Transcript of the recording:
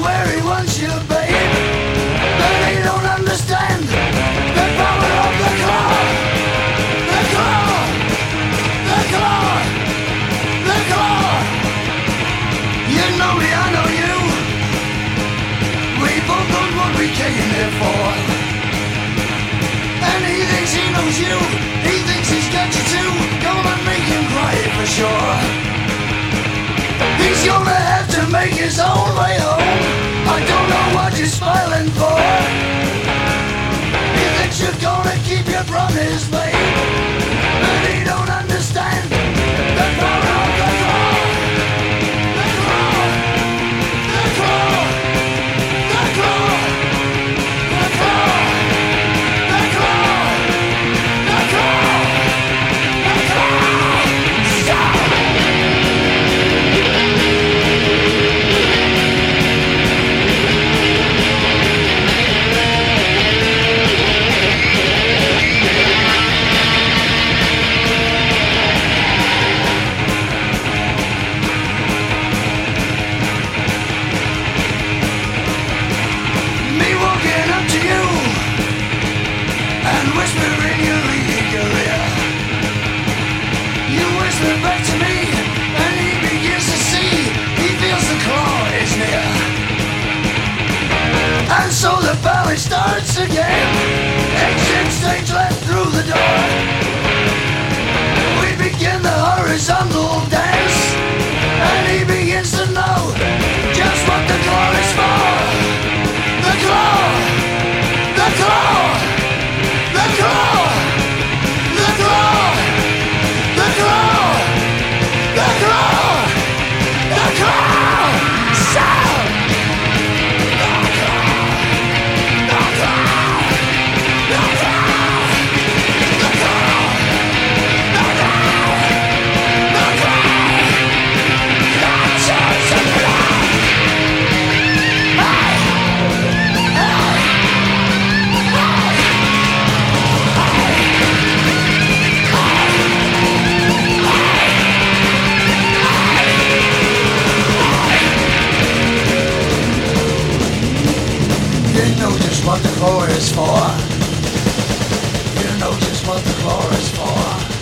where he wants you, babe. But he don't understand the power of the claw. The claw. The claw. The claw. You know me, I know you. We both know what we came here for. And he thinks he knows you. He thinks he's got you too. Gonna make him cry for sure. He's gonna have to make his own way home. I don't know what you're smiling for. He thinks you're gonna keep your promise, babe. But he don't understand the power of the claw. The claw. The claw. The claw. The claw. The claw. The claw. The claw. Stop! Back to me, and he begins to see. He feels the claw is near, and so the ballet starts again. Exit stage left through the door. We begin the horizontal dance, and he begins to know just what the claw is for. The claw, the claw, the claw, the claw, the claw. The claw! The claw! Sound! The claw! The claw! The claw! The claw! The claw! The claw! That's the claw! Hey! Hey! You know just what the claw is for. You know just what the claw is for.